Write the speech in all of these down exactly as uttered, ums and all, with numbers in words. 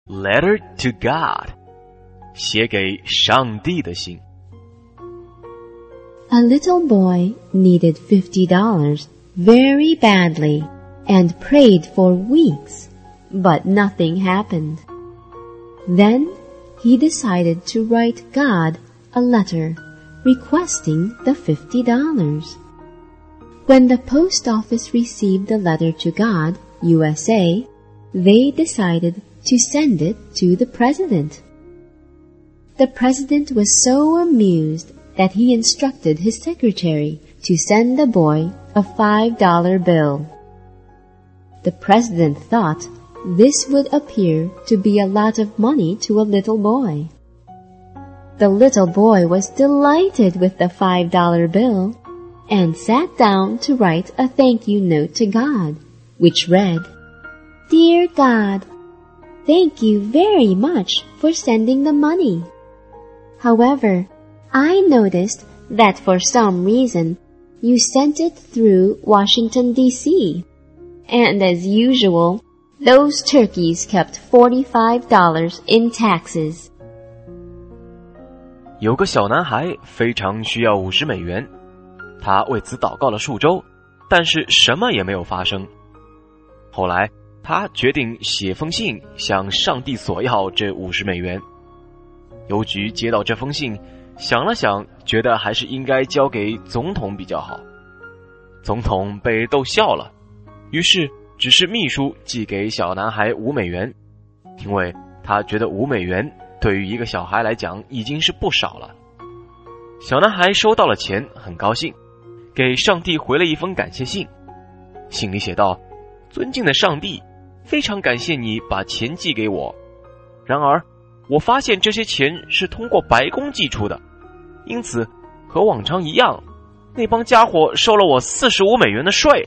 Letter to God. 写给上帝的信。 A little boy needed fifty dollars very badly and prayed for weeks, but nothing happened. Then he decided to write God a letter requesting the fifty dollars. When the post office received the letter to God, U S A, they decided to send it to the president. The president was so amused that he instructed his secretary to send the boy a five dollar bill. The president thought this would appear to be a lot of money to a little boy. The little boy was delighted with the five dollar bill and sat down to write a thank you note to God, which read, Dear God, thank you very much for sending the money. However, I noticed that for some reason you sent it through Washington, D C, and as usual, those turkeys kept forty-five dollars in taxes. 有个小男孩非常需要五十美元，他为此祷告了数周，但是什么也没有发生。后来他决定写封信向上帝索要这五十美元。邮局接到这封信，想了想，觉得还是应该交给总统比较好。总统被逗笑了，于是只是秘书寄给小男孩五美元，因为他觉得五美元对于一个小孩来讲已经是不少了。小男孩收到了钱，很高兴，给上帝回了一封感谢信。信里写道：尊敬的上帝，非常感谢你把钱寄给我，然而我发现这些钱是通过白宫寄出的，因此和往常一样，那帮家伙收了我四十五美元的税。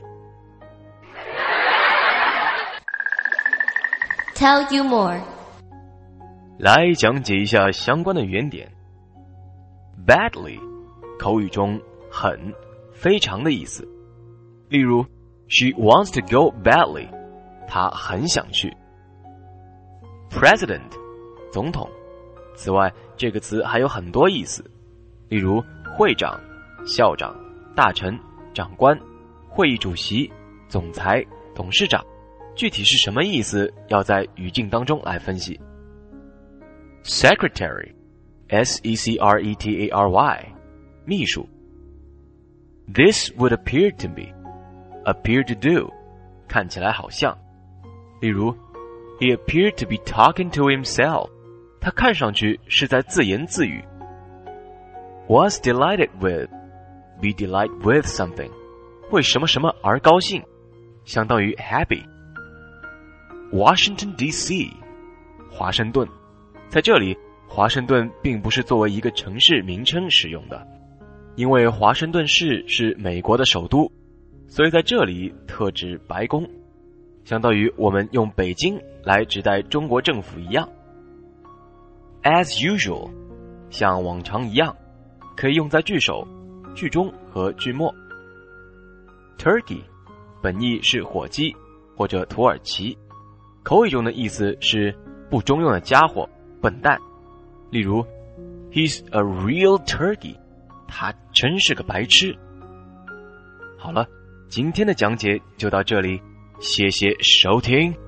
Tell you more. 来讲解一下相关的原点。Badly 口语中很非常的意思，例如 She wants to go badly， 她很想去。President 总统，此外这个词还有很多意思，例如会长、校长、大臣、长官、会议主席、总裁、董事长，具体是什么意思要在语境当中来分析。Secretary S E C R E T A R Y 秘书。 This would appear to be appear to do 看起来好像，例如 He appeared to be talking to himself， 他看上去是在自言自语。Was delighted with be delighted with something 为什么什么而高兴，相当于 happy。 Washington D C 华盛顿，在这里华盛顿并不是作为一个城市名称使用的，因为华盛顿市是美国的首都，所以在这里特指白宫，相当于我们用北京来指代中国政府一样。As usual 像往常一样，可以用在句首、句中和句末。Turkey 本意是火鸡或者土耳其，口语中的意思是不中用的家伙、笨蛋。例如 He's a real turkey， 他真是个白痴。好了，今天的讲解就到这里，谢谢收听。